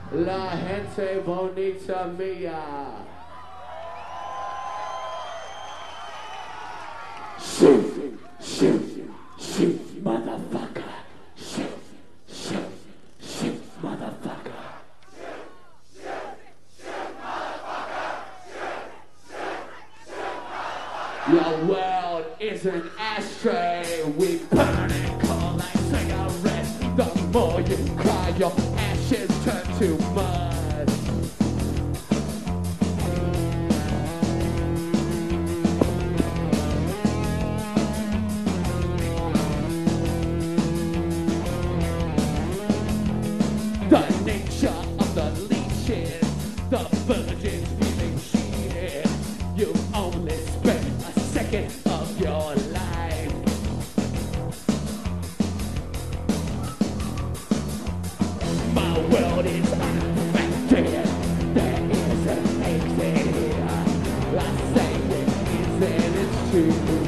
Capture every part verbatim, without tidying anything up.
La gente bonita mia. Shoot, shoot, shoot, motherfucker. Shoot, shoot, shoot, motherfucker. Your world is an ashtray. We burn and coal like cigarettes. The more you cry, your ashes turn to mud. The nature of the leeches, the virgins feeling cheated. You only spent a second of your life. My world is unaffected. There is an exit here. I say it is and it's true.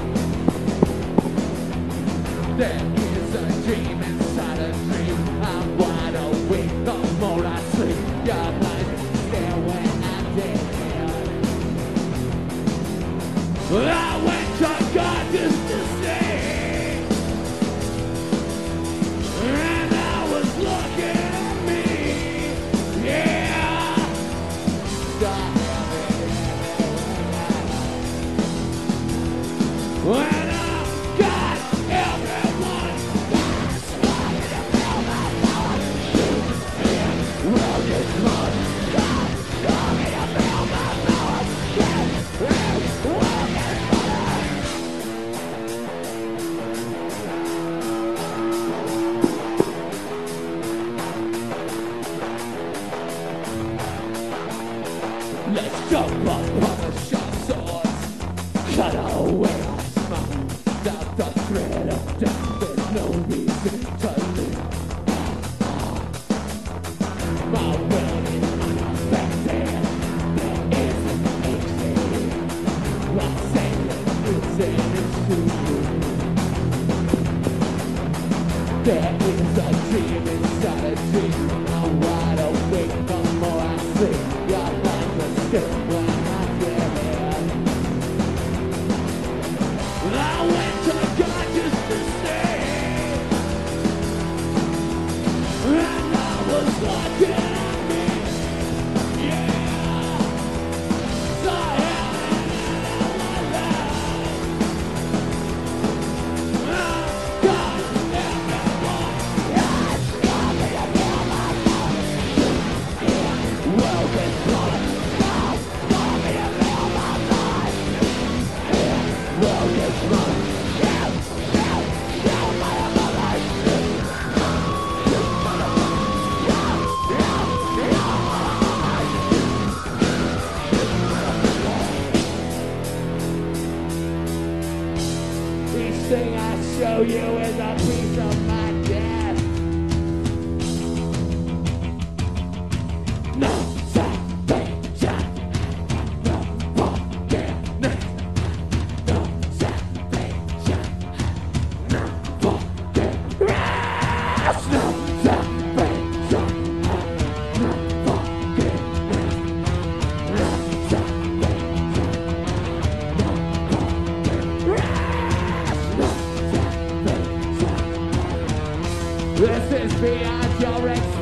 There is a dream inside a dream. I'm wide awake the more I sleep. Your mind stare when I'm dead. I went to God just to see, and I was looking at me, yeah. When I got everyone, that's why you feel my power. Well, this month, God, me to feel my power. Yes, well, let's jump up on the sharp swords. Cut away our smoke. Without the threat of death, there's no reason to live. My world is unaffected. There is an exit. I say it is and it's true. There is a dream inside a dream. I'm wide awake the more I sleep. Your mind was still when I get it. I went to God just to stay, and I was looking at me, yeah. So I had it in my life. Oh, God, everyone, yes, God, me to feel my life. Yeah. Well, this one, God, God, me to feel my life. Yeah. Well, this one. Each thing I show you is a piece of my death. No salvation, no forgiveness. No salvation, no forgiveness. No salvation, no forgiveness. No salvation, no forgiveness. This is beyond your expectations.